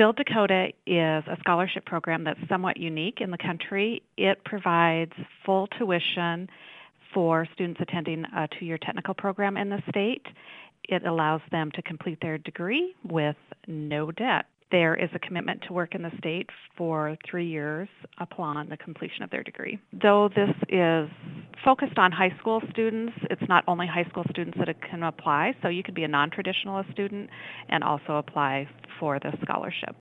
Build Dakota is a scholarship program that's somewhat unique in the country. It provides full tuition for students attending a 2-year technical program in the state. It allows them to complete their degree with no debt. There is a commitment to work in the state for 3 years upon the completion of their degree. Though this is focused on high school students, it's not only high school students that can apply, so you could be a non-traditional student and also apply for the scholarship.